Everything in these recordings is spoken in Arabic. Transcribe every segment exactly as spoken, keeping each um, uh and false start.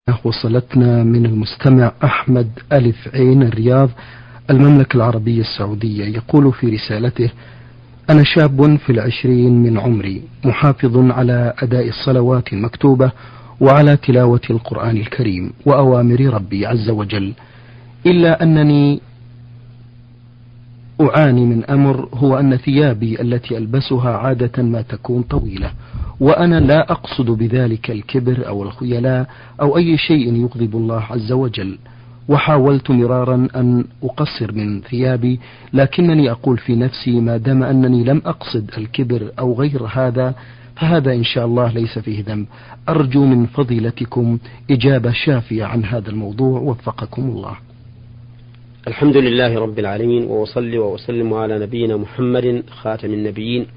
وصلتنا من المستمع أحمد ألف عين الرياض المملكة العربية السعودية، يقول في رسالته: أنا شاب في العشرين من عمري، محافظ على أداء الصلوات المكتوبة وعلى تلاوة القرآن الكريم وأوامر ربي عز وجل، إلا أنني أعاني من أمر، هو أن ثيابي التي ألبسها عادة ما تكون طويلة، وأنا لا أقصد بذلك الكبر أو الخيلاء أو أي شيء يغضب الله عز وجل، وحاولت مرارا أن أقصر من ثيابي، لكنني أقول في نفسي ما دام أنني لم أقصد الكبر أو غير هذا فهذا إن شاء الله ليس فيه ذنب. أرجو من فضيلتكم إجابة شافية عن هذا الموضوع، وفقكم الله. الحمد لله رب العالمين، وأصلي وأسلم على نبينا محمد خاتم النبيين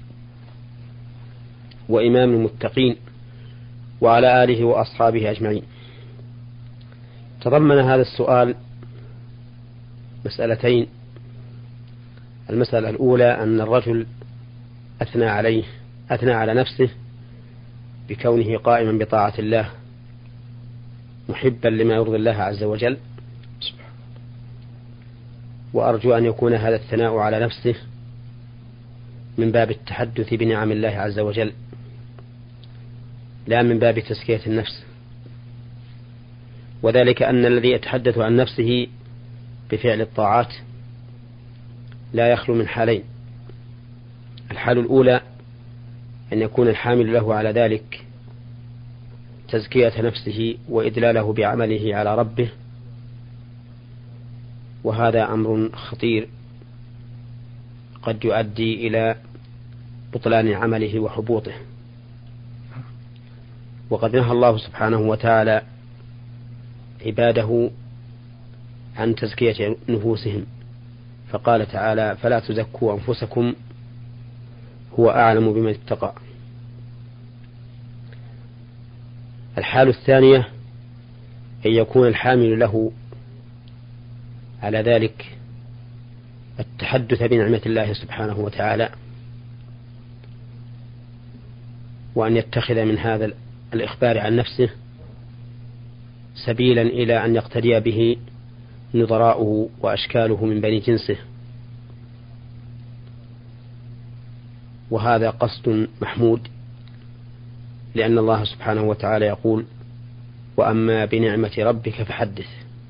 وإمام المتقين وعلى آله وأصحابه أجمعين. تضمن هذا السؤال مسألتين. المسألة الأولى أن الرجل أثنى عليه أثنى على نفسه بكونه قائما بطاعة الله محبا لما يرضي الله عز وجل، وأرجو أن يكون هذا الثناء على نفسه من باب التحدث بنعم الله عز وجل، لا من باب تزكية النفس، وذلك أن الذي يتحدث عن نفسه بفعل الطاعات لا يخلو من حالين. الحال الأولى أن يكون الحامل له على ذلك تزكية نفسه وإدلاله بعمله على ربه، وهذا أمر خطير قد يؤدي إلى بطلان عمله وحبوطه. وقد نهى الله سبحانه وتعالى عباده عن تزكية نفوسهم، فقال تعالى: فلا تزكوا أنفسكم هو أعلم بمن اتقى. الحال الثانية أن يكون الحامل له على ذلك التحدث بنعمة الله سبحانه وتعالى، وأن يتخذ من هذا الإخبار عن نفسه سبيلا إلى أن يقتدي به نظراؤه وأشكاله من بني جنسه، وهذا قصد محمود، لأن الله سبحانه وتعالى يقول: وأما بنعمة ربك فحدث.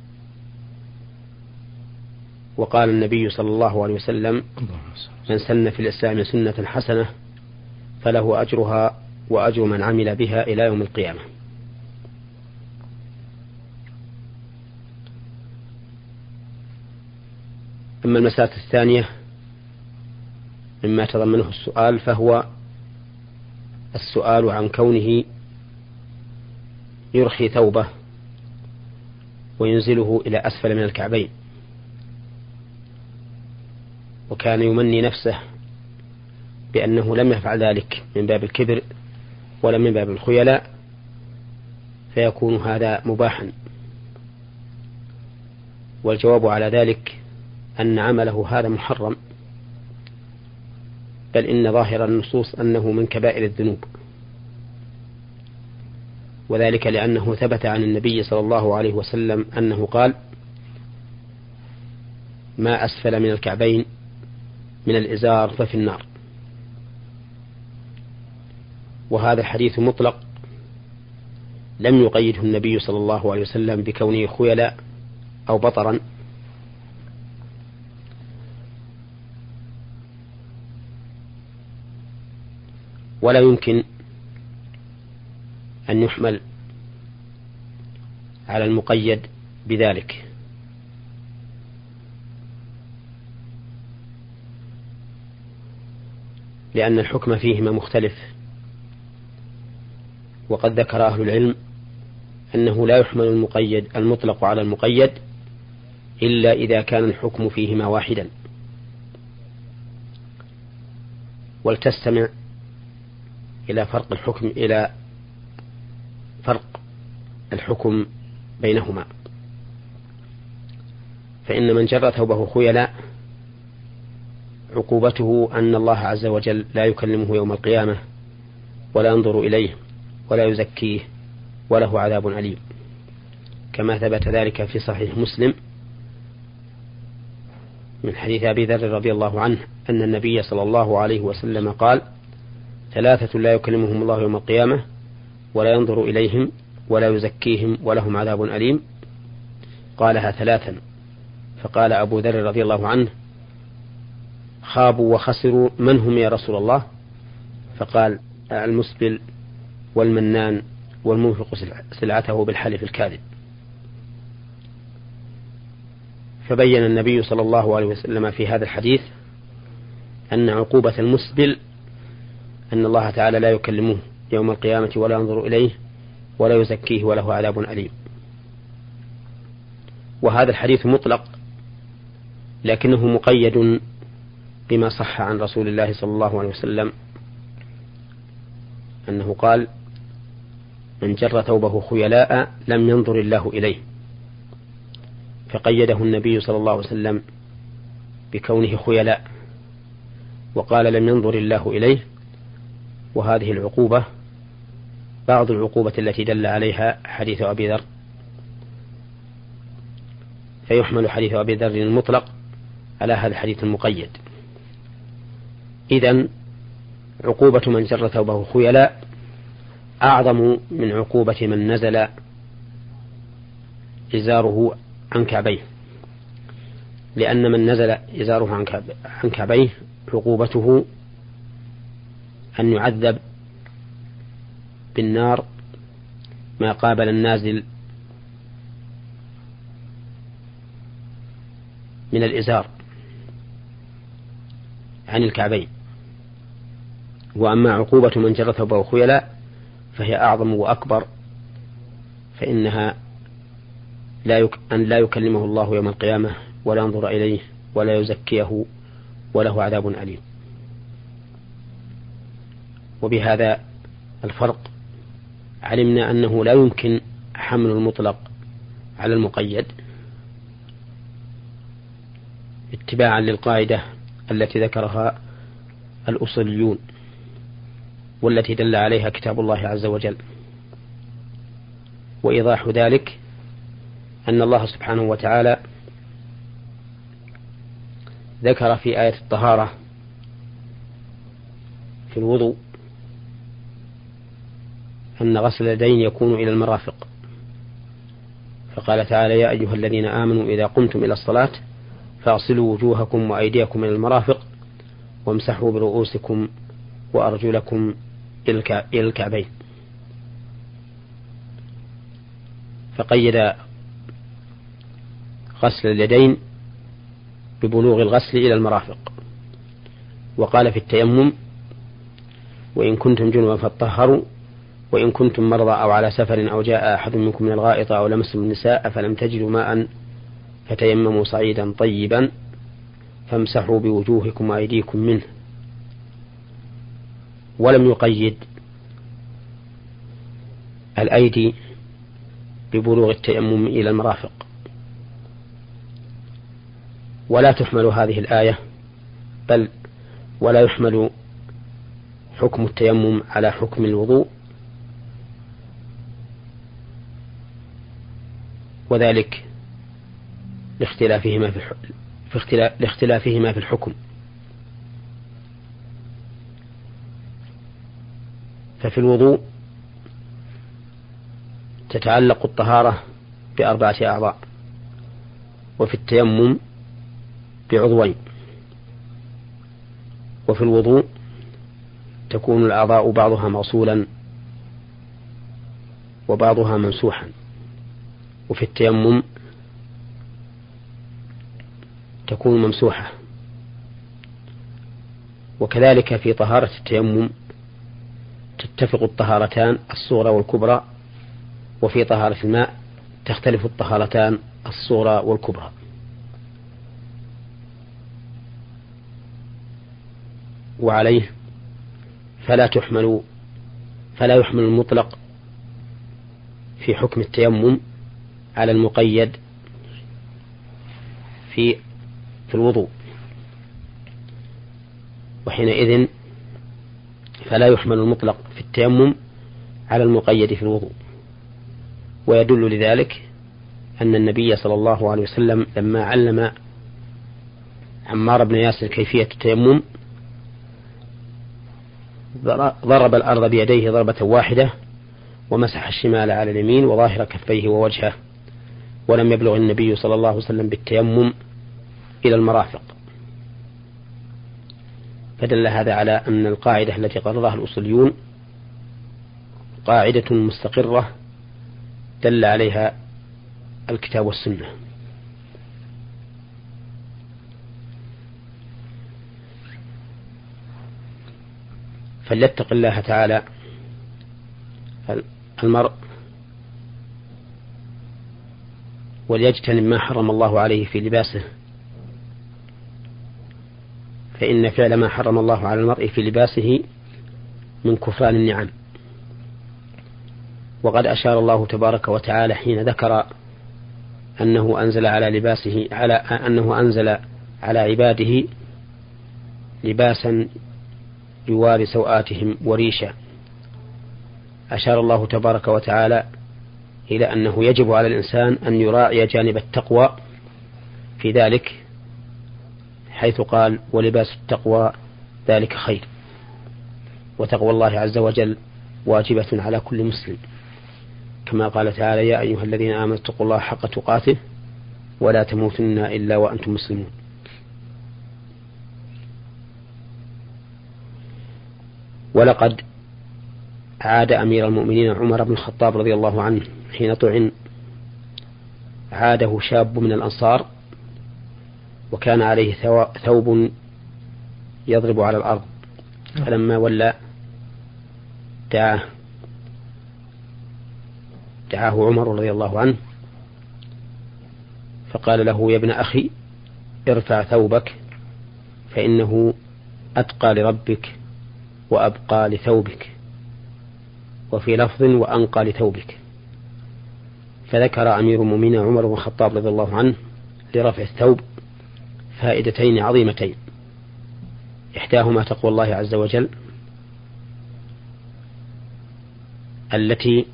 وقال النبي صلى الله عليه وسلم: من سن في الإسلام سنة حسنة فله أجرها وأجر من عمل بها إلى يوم القيامة. أما المسألة الثانية مما تضمنه السؤال فهو السؤال عن كونه يرخي ثوبه وينزله إلى أسفل من الكعبين، وكان يمني نفسه بأنه لم يفعل ذلك من باب الكبر ولا من باب الخيلاء، فيكون هذا مباحا. والجواب على ذلك أن عمله هذا محرم، بل إن ظاهر النصوص أنه من كبائر الذنوب، وذلك لأنه ثبت عن النبي صلى الله عليه وسلم أنه قال: ما أسفل من الكعبين من الإزار ففي النار. وهذا حديث مطلق لم يقيده النبي صلى الله عليه وسلم بكونه خيلاء أو بطرا، ولا يمكن أن يحمل على المقيد بذلك، لأن الحكم فيهما مختلف. وقد ذكر أهل العلم أنه لا يحمل المقيد المطلق على المقيد إلا إذا كان الحكم فيهما واحدا. ولتستمع إلى فرق الحكم إلى فرق الحكم بينهما. فإن من جر ثوبه خيلاء عقوبته أن الله عز وجل لا يكلمه يوم القيامة ولا ينظر إليه ولا يزكيه وله عذاب أليم. كما ثبت ذلك في صحيح مسلم من حديث أبي ذر رضي الله عنه أن النبي صلى الله عليه وسلم قال: ثلاثة لا يكلمهم الله يوم القيامة ولا ينظر إليهم ولا يزكيهم ولهم عذاب أليم. قالها ثلاثا، فقال أبو ذر رضي الله عنه: خابوا وخسروا، من هم يا رسول الله؟ فقال: المسبل والمنان والمنفق سلعته بالحلف الكاذب. فبين النبي صلى الله عليه وسلم في هذا الحديث أن عقوبة المسبل أن الله تعالى لا يكلمه يوم القيامة ولا ينظر إليه ولا يزكيه وله عذاب أليم. وهذا الحديث مطلق لكنه مقيد بما صح عن رسول الله صلى الله عليه وسلم أنه قال: من جر ثوبه خيلاء لم ينظر الله إليه، فقيده النبي صلى الله عليه وسلم بكونه خيلاء، وقال: لم ينظر الله إليه. وهذه العقوبة بعض العقوبة التي دل عليها حديث أبي ذر، فيحمل حديث أبي ذر المطلق على هذا الحديث المقيد. إذن عقوبة من جر ثوبه خيلاء أعظم من عقوبة من نزل إزاره عن كعبيه، لأن من نزل إزاره عن كعبيه عقوبته أن يعذب بالنار ما قابل النازل من الإزار عن الكعبين. وأما عقوبة من جر ثوبه خيلاء فهي أعظم وأكبر، فإنها لا يك... أن لا يكلمه الله يوم القيامة ولا ينظر إليه ولا يزكيه وله عذاب أليم. وبهذا الفرق علمنا أنه لا يمكن حمل المطلق على المقيد اتباعا للقاعدة التي ذكرها الأصوليون والتي دل عليها كتاب الله عز وجل. وإيضاح ذلك أن الله سبحانه وتعالى ذكر في آية الطهارة في الوضوء أن غسل اليدين يكون إلى المرافق، فقال تعالى: يا أيها الذين آمنوا إذا قمتم إلى الصلاة فاغسلوا وجوهكم وأيديكم إلى المرافق وامسحوا برؤوسكم وأرجلكم إلى الكعبين. فقيد غسل اليدين ببلوغ الغسل إلى المرافق. وقال في التيمم: وإن كنتم جنبا فاطهروا وإن كنتم مرضى أو على سفر أو جاء أحد منكم من الغائط أو لمستم النساء فلم تجدوا ماء فتيمموا صعيدا طيبا فامسحوا بوجوهكم وأيديكم منه. ولم يقيد الأيدي ببلوغ التيمم إلى المرافق. ولا تحمل هذه الآية بل ولا يحمل حكم التيمم على حكم الوضوء، وذلك لاختلافهما في في اختلاف لاختلافهما في الحكم. ففي الوضوء تتعلق الطهارة بأربعة أعضاء، وفي التيمم بعضوين. وفي الوضوء تكون الأعضاء بعضها موصولا وبعضها ممسوحا، وفي التيمم تكون ممسوحة. وكذلك في طهارة التيمم تتفق الطهارتان الصغرى والكبرى، وفي طهارة الماء تختلف الطهارتان الصغرى والكبرى. وعليه فلا تحمل فلا يحمل المطلق في حكم التيمم على المقيد في في الوضوء، وحينئذ فلا يحمل المطلق في التيمم على المقيد في الوضوء. ويدل لذلك أن النبي صلى الله عليه وسلم لما علم عمار بن ياسر كيفية التيمم ضرب الأرض بيديه ضربة واحدة ومسح الشمال على اليمين وظاهر كفيه ووجهه، ولم يبلغ النبي صلى الله عليه وسلم بالتيمم إلى المرافق. فدل هذا على أن القاعدة التي قررها الأصوليون قاعدة مستقرة دل عليها الكتاب والسنة. فليتق الله تعالى المرء وليجتنب ما حرم الله عليه في لباسه، فإن فعل ما حرم الله على المرء في لباسه من كفران النعم. وقد أشار الله تبارك وتعالى حين ذكر أنه أنزل على لباسه على أنه أنزل على عباده لباسا يواري سوآتهم وريشا، أشار الله تبارك وتعالى إلى أنه يجب على الإنسان أن يراعي جانب التقوى في ذلك، حيث قال ولباس التقوى ذلك خير. وتقوى الله عز وجل واجبة على كل مسلم، كما قال تعالى يا أيها الذين آمنوا اتقوا الله حق تقاته ولا تموتن إلا وأنتم مسلمون. ولقد عاد أمير المؤمنين عمر بن الخطاب رضي الله عنه حين طعن، عاده شاب من الأنصار وكان عليه ثوب يضرب على الأرض، فلما ولى دعاه دعاه عمر رضي الله عنه فقال له يا ابن أخي ارفع ثوبك فإنه أتقى لربك وأبقى لثوبك، وفي لفظ وأنقى لثوبك. فذكر أمير المؤمنين عمر بن الخطاب رضي الله عنه لرفع الثوب فائدتين عظيمتين، إحداهما تقوى الله عز وجل التي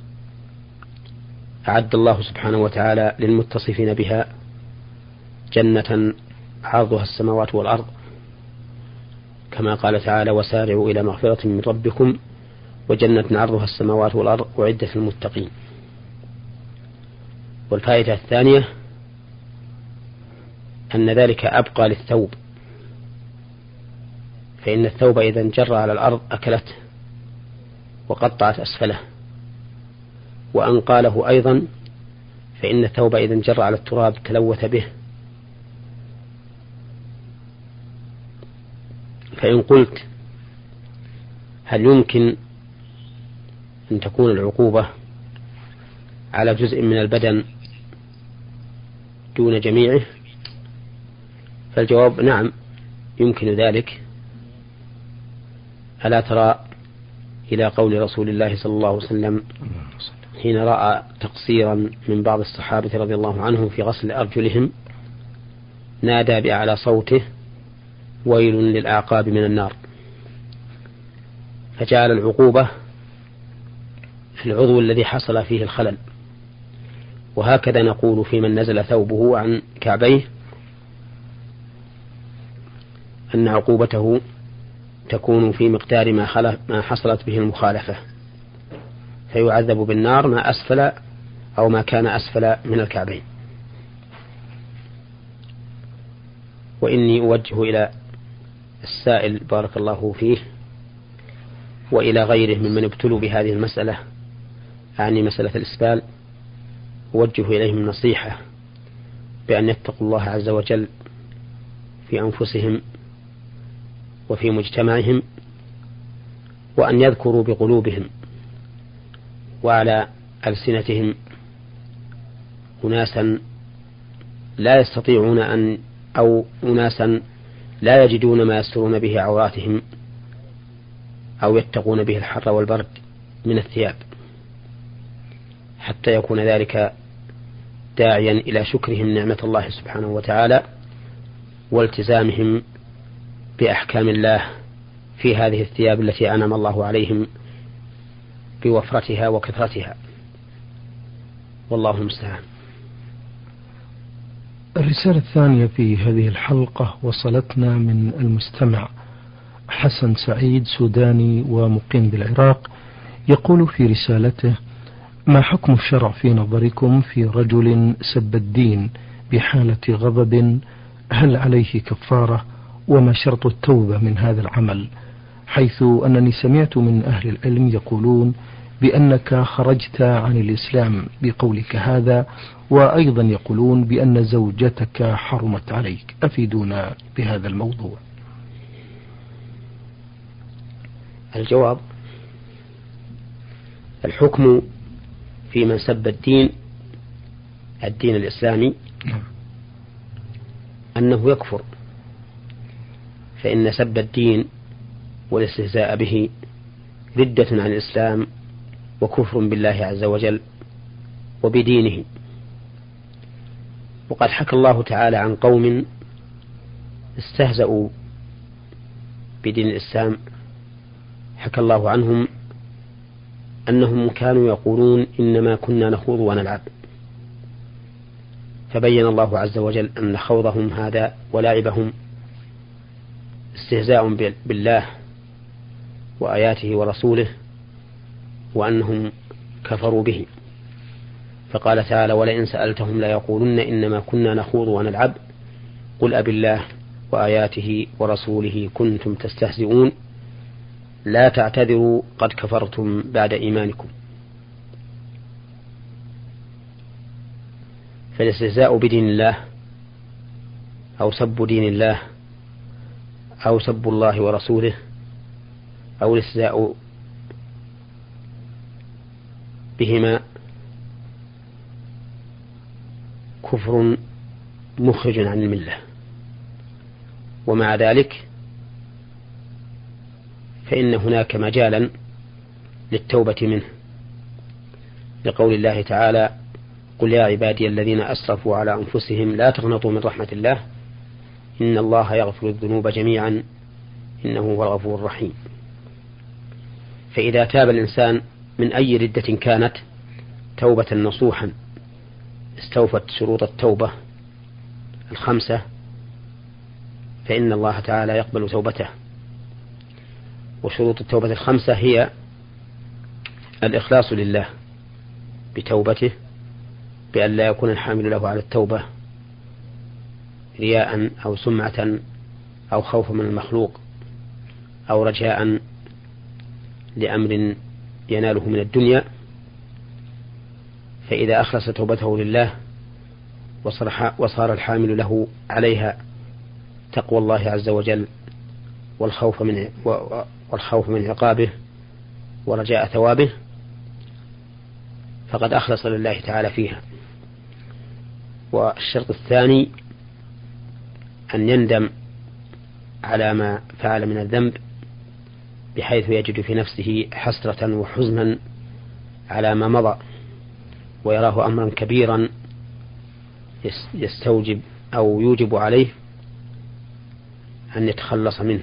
أعد الله سبحانه وتعالى للمتصفين بها جنة عرضها السماوات والأرض، كما قال تعالى وسارعوا إلى مغفرة من ربكم وجنة عرضها السماوات والأرض أعدت للمتقين. والفائدة الثانية أن ذلك أبقى للثوب، فإن الثوب إذا انجر على الأرض أكلته وقطعت أسفله، وأنقى له أيضا فإن الثوب إذا انجر على التراب تلوث به. فإن قلت هل يمكن أن تكون العقوبة على جزء من البدن دون جميعه؟ فالجواب نعم يمكن ذلك. ألا ترى إلى قول رسول الله صلى الله عليه وسلم حين رأى تقصيرا من بعض الصحابة رضي الله عنهم في غسل أرجلهم نادى بأعلى صوته ويل للأعقاب من النار، فجعل العقوبة في العضو الذي حصل فيه الخلل. وهكذا نقول في من نزل ثوبه عن كعبيه أن عقوبته تكون في مقدار ما, ما حصلت به المخالفة، فيعذب بالنار ما أسفل أو ما كان أسفل من الكعبين. وإني أوجه إلى السائل بارك الله فيه وإلى غيره ممن ابتلوا بهذه المسألة، يعني مسألة الإسبال، أوجه إليهم النصيحة بأن يتقوا الله عز وجل في أنفسهم وفي مجتمعهم، وأن يذكروا بقلوبهم وعلى ألسنتهم أناسا لا يستطيعون أن أو أناسا لا يجدون ما يسترون به عوراتهم أو يتقون به الحر والبرد من الثياب، حتى يكون ذلك داعيا إلى شكرهم نعمة الله سبحانه وتعالى والتزامهم بأحكام الله في هذه الثياب التي أنعم الله عليهم بوفرتها وكثرتها، والله المستعان. الرسالة الثانية في هذه الحلقة وصلتنا من المستمع حسن سعيد، سوداني ومقيم بالعراق. يقول في رسالته: ما حكم الشرع في نظركم في رجل سب الدين بحالة غضب؟ هل عليه كفارة؟ وما شرط التوبة من هذا العمل؟ حيث أنني سمعت من أهل العلم يقولون بأنك خرجت عن الإسلام بقولك هذا، وأيضا يقولون بأن زوجتك حرمت عليك. أفيدونا بهذا الموضوع. الجواب: الحكم في من سب الدين الدين الإسلامي أنه يكفر، فإن سب الدين والاستهزاء به ردة عن الإسلام وكفر بالله عز وجل وبدينه. وقد حكى الله تعالى عن قوم استهزأوا بدين الإسلام، حكى الله عنهم أنهم كانوا يقولون إنما كنا نخوض ونلعب، فبين الله عز وجل أن خوضهم هذا ولعبهم استهزاء بالله وآياته ورسوله، وأنهم كفروا به. فقال تعالى: ولئن سألتهم ليقولن إنما كنا نخوض ونلعب قل أب الله وآياته ورسوله كنتم تستهزئون لا تعتذروا قد كفرتم بعد إيمانكم. فالاستهزاء بدين الله أو سب دين الله أو سب الله ورسوله أو الاستهزاء بهما كفر مخرج عن الملة، ومع ذلك فإن هناك مجالا للتوبة منه، لقول الله تعالى: قل يا عبادي الذين أسرفوا على أنفسهم لا تقنطوا من رحمة الله إن الله يغفر الذنوب جميعا إنه هو الغفور الرحيم. فإذا تاب الإنسان من أي ردة كانت توبة نصوحا استوفت شروط التوبة الخمسة، فإن الله تعالى يقبل توبته. وشروط التوبة الخمسة هي الإخلاص لله بتوبته، بأن لا يكون الحامل له على التوبة رياء أو سمعة أو خوف من المخلوق أو رجاء لأمر يناله من الدنيا. فإذا أخلص توبته لله وصار الحامل له عليها تقوى الله عز وجل والخوف من والخوف من عقابه ورجاء ثوابه، فقد أخلص لله تعالى فيها. والشرط الثاني أن يندم على ما فعل من الذنب، بحيث يجد في نفسه حسرة وحزنا على ما مضى، ويراه أمرا كبيرا يستوجب أو يوجب عليه أن يتخلص منه.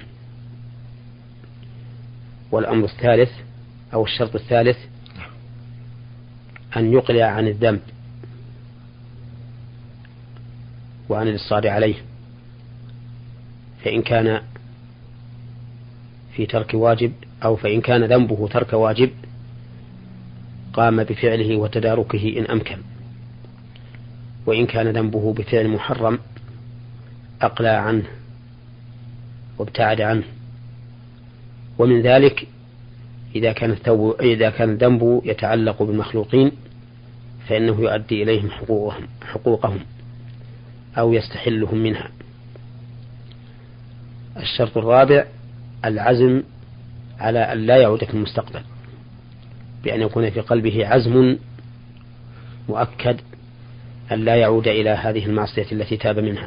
والأمر الثالث أو الشرط الثالث أن يقلع عن الذنب وعن الإصرار عليه، فإن كان في ترك واجب أو فإن كان ذنبه ترك واجب قام بفعله وتداركه إن أمكن، وإن كان ذنبه بفعل محرم أقلع عنه وابتعد عنه. ومن ذلك إذا كان الثوب إذا كان الذنب يتعلق بالمخلوقين فإنه يؤدي إليهم حقوقهم, حقوقهم أو يستحلهم منها. الشرط الرابع العزم على أن لا يعود في المستقبل، بأن يكون في قلبه عزم مؤكد أن لا يعود إلى هذه المعصية التي تاب منها.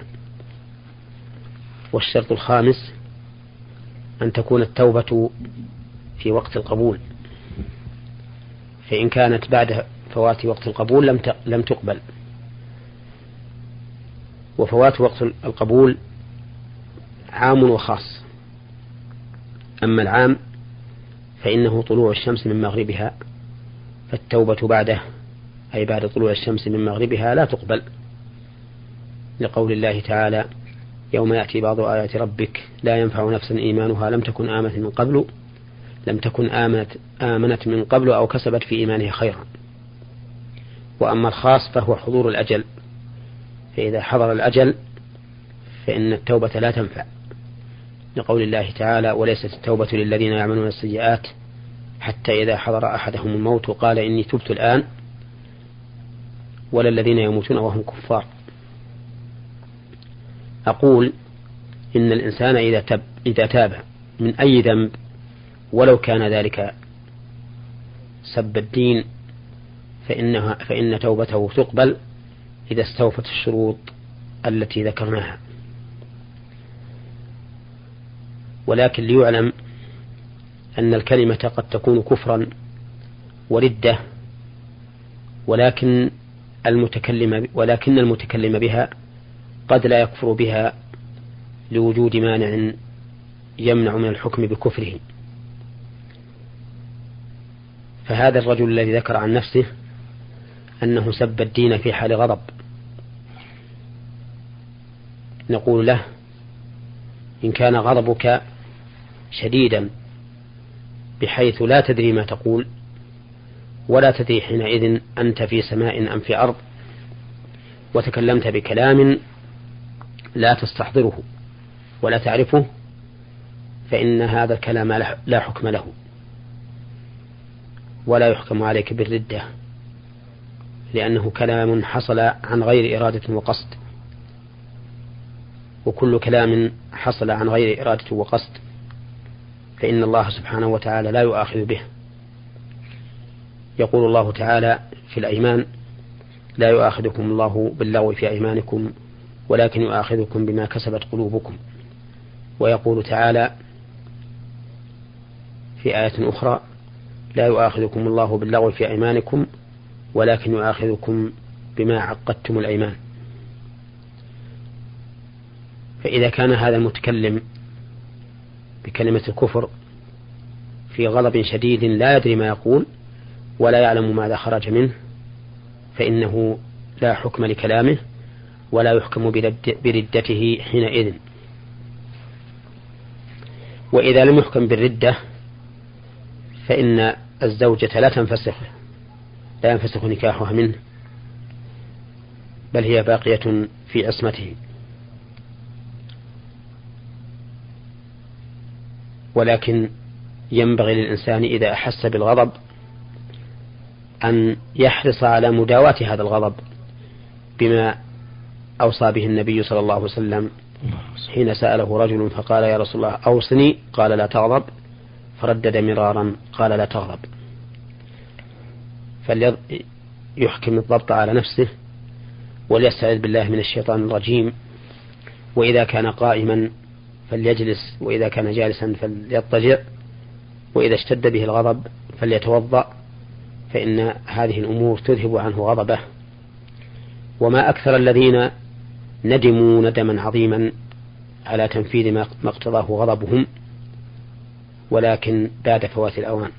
والشرط الخامس أن تكون التوبة في وقت القبول، فإن كانت بعد فوات وقت القبول لم لم تقبل. وفوات وقت القبول عام وخاص. أما العام فإنه طلوع الشمس من مغربها، فالتوبة بعده أي بعد طلوع الشمس من مغربها لا تقبل. لقول الله تعالى: يوم يأتي بعض آيات ربك لا ينفع نفسا إيمانها لم تكن آمنت من قبل لم تكن آمنت, آمنت من قبل أو كسبت في إيمانها خيرا. وأما الخاص فهو حضور الأجل، فإذا حضر الأجل فإن التوبة لا تنفع، لقول الله تعالى: وليست التوبة للذين يعملون السيئات حتى إذا حضر أحدهم الموت قال إني تبت الآن ولا الذين يموتون وهم كفار. أقول إن الإنسان إذا تاب, إذا تاب من أي ذنب ولو كان ذلك سب الدين فإنها فإن توبته تقبل إذا استوفت الشروط التي ذكرناها. ولكن ليعلم أن الكلمة قد تكون كفرا وردة، ولكن المتكلم ولكن المتكلم بها قد لا يكفر بها لوجود مانع يمنع من الحكم بكفره. فهذا الرجل الذي ذكر عن نفسه أنه سب الدين في حال غضب، نقول له: إن كان غضبك شديدا بحيث لا تدري ما تقول ولا تدري حينئذ أنت في سماء أم في أرض وتكلمت بكلام لا تستحضره ولا تعرفه، فإن هذا الكلام لا حكم له ولا يحكم عليك بالردة، لأنه كلام حصل عن غير إرادة وقصد، وكل كلام حصل عن غير إرادة وقصد فإن الله سبحانه وتعالى لا يؤاخذ به. يقول الله تعالى في الأيمان: لا يؤاخذكم الله باللغو في أيمانكم ولكن يؤاخذكم بما كسبت قلوبكم. ويقول تعالى في آية أخرى: لا يؤاخذكم الله باللغو في أيمانكم ولكن يؤاخذكم بما عقدتم الأيمان. فإذا كان هذا المتكلم بكلمة الكفر في غضب شديد لا يدري ما يقول ولا يعلم ماذا خرج منه، فإنه لا حكم لكلامه ولا يحكم بردته حينئذ. وإذا لم يحكم بالردة فإن الزوجة لا تنفسخ لا ينفسخ نكاحها منه، بل هي باقية في عصمته. ولكن ينبغي للإنسان إذا أحس بالغضب أن يحرص على مداواة هذا الغضب بما أوصى به النبي صلى الله عليه وسلم حين سأله رجل فقال: يا رسول الله أوصني، قال: لا تغضب، فردد مرارا قال: لا تغضب. فليحكم الضبط على نفسه وليستعذ بالله من الشيطان الرجيم، وإذا كان قائما فليجلس، وإذا كان جالسا فليضطجع، وإذا اشتد به الغضب فليتوضأ، فإن هذه الأمور تذهب عنه غضبه. وما أكثر الذين ندموا ندما عظيما على تنفيذ ما اقتضاه غضبهم، ولكن بعد فوات الأوان.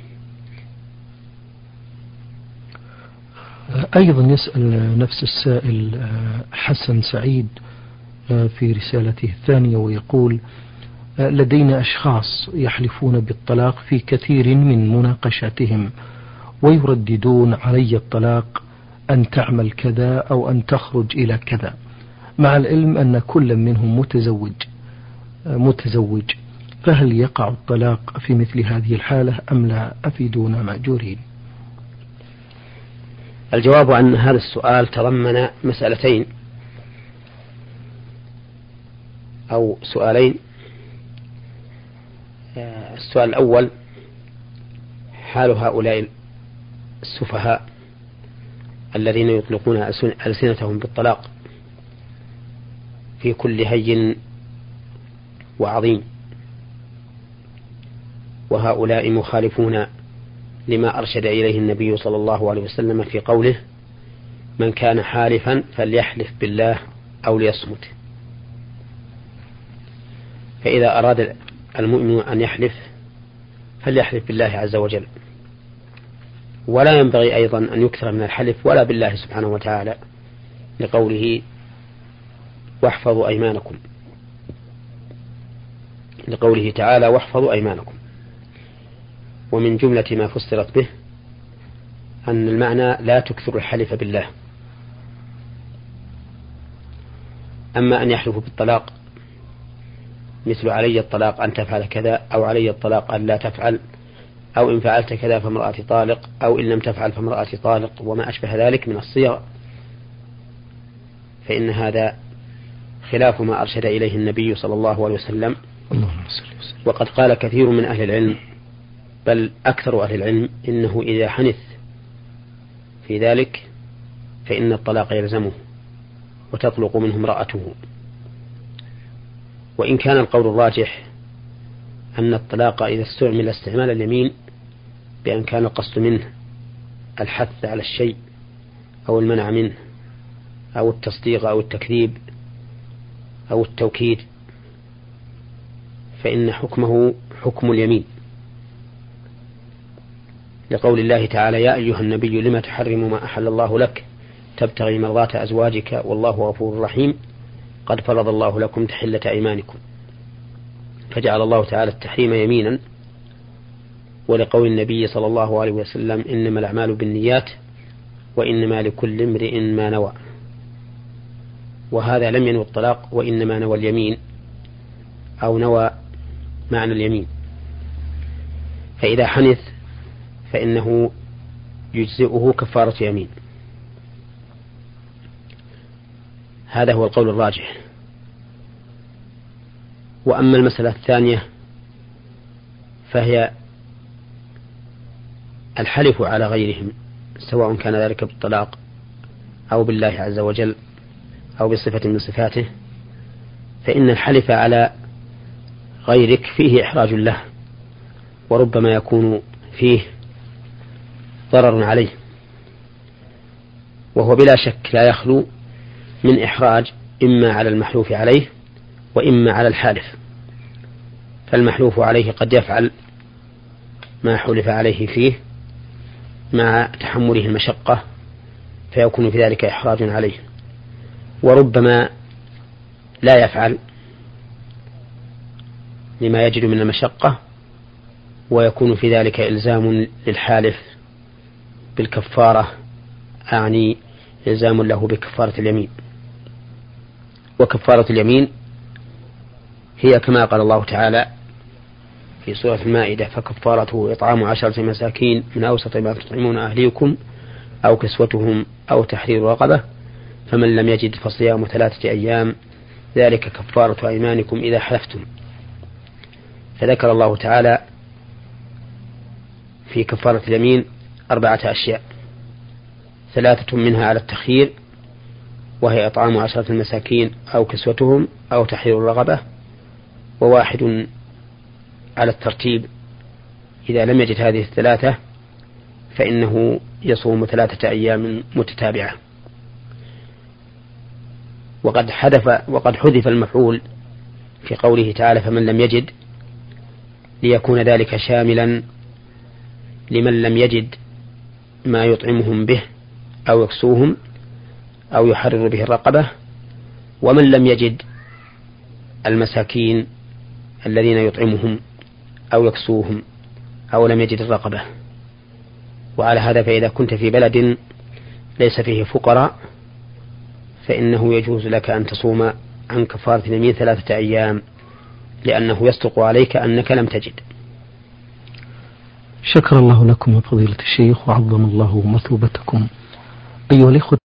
أيضا يسأل نفس السائل حسن سعيد في رسالته الثانية ويقول: لدينا أشخاص يحلفون بالطلاق في كثير من مناقشاتهم ويرددون علي الطلاق أن تعمل كذا أو أن تخرج إلى كذا، مع العلم أن كل منهم متزوج متزوج فهل يقع الطلاق في مثل هذه الحالة أم لا؟ أفيدونا مأجورين. الجواب عن هذا السؤال تضمن مسألتين أو سؤالين. السؤال الأول: حال هؤلاء السفهاء الذين يطلقون ألسنتهم بالطلاق في كل هين وعظيم، وهؤلاء مخالفون لما أرشد إليه النبي صلى الله عليه وسلم في قوله: من كان حالفا فليحلف بالله أو ليصمت. فإذا أراد المؤمن أن يحلف فليحلف بالله عز وجل، ولا ينبغي أيضا أن يكثر من الحلف ولا بالله سبحانه وتعالى، لقوله واحفظوا أيمانكم، لقوله تعالى واحفظوا أيمانكم. ومن جملة ما فسرت به أن المعنى لا تكثر الحلف بالله. أما أن يحلفوا بالطلاق مثل علي الطلاق أن تفعل كذا، أو علي الطلاق أن لا تفعل، أو إن فعلت كذا فامرأتي طالق، أو إن لم تفعل فامرأتي طالق، وما أشبه ذلك من الصيغ، فإن هذا خلاف ما أرشد إليه النبي صلى الله عليه وسلم. وقد قال كثير من أهل العلم، بل أكثر أهل العلم، إنه إذا حنث في ذلك فإن الطلاق يلزمه وتطلق منه امرأته. وإن كان القول الراجح أن الطلاق إذا استعمل استعمال اليمين بأن كان القصد منه الحث على الشيء أو المنع منه أو التصديق أو التكذيب أو التوكيد، فإن حكمه حكم اليمين، لقول الله تعالى يا أيها النبي لما تحرم ما أحل الله لك تبتغي مرضات أزواجك والله غفور رحيم قد فرض الله لكم تحلة أيمانكم، فجعل الله تعالى التحريم يمينا. ولقول النبي صلى الله عليه وسلم إنما الأعمال بالنيات وإنما لكل امرئ ما نوى، وهذا لم ينوي الطلاق وإنما نوى اليمين أو نوى معنى اليمين. فإذا حنث فإنه يجزئه كفارة يمين. هذا هو القول الراجح. وأما المسألة الثانية فهي الحلف على غيرهم، سواء كان ذلك بالطلاق أو بالله عز وجل أو بصفة من صفاته، فإن الحلف على غيرك فيه إحراج له، وربما يكون فيه ضرر عليه، وهو بلا شك لا يخلو من إحراج إما على المحلوف عليه وإما على الحالف. فالمحلوف عليه قد يفعل ما حلف عليه فيه مع تحمله المشقة فيكون في ذلك إحراج عليه، وربما لا يفعل لما يجد من المشقة ويكون في ذلك إلزام للحالف بالكفارة، أعني إلزام له بكفارة اليمين. وكفارة اليمين هي كما قال الله تعالى في سورة المائدة فكفارته إطعام عشرة مساكين من أوسط ما تطعمون أهليكم أو كسوتهم أو تحرير رقبة فمن لم يجد فصيام ثلاثة أيام ذلك كفارة أيمانكم إذا حلفتم. فذكر الله تعالى في كفارة اليمين أربعة أشياء، ثلاثة منها على التخيير وهي إطعام عشرة المساكين أو كسوتهم أو تحرير الرقبة، وواحد على الترتيب إذا لم يجد هذه الثلاثة فإنه يصوم ثلاثة أيام متتابعة. وقد حذف وقد حذف المفعول في قوله تعالى فمن لم يجد ليكون ذلك شاملا لمن لم يجد ما يطعمهم به أو يكسوهم أو يحرر به الرقبة، ومن لم يجد المساكين الذين يطعمهم أو يكسوهم أو لم يجد الرقبة. وعلى هذا فإذا كنت في بلد ليس فيه فقراء فإنه يجوز لك أن تصوم عن كفارة اليمين ثلاثة أيام، لأنه يصدق عليك أنك لم تجد. شكر الله لكم يا فضيلة الشيخ وعظم الله مثوبتكم. أيها الإخوة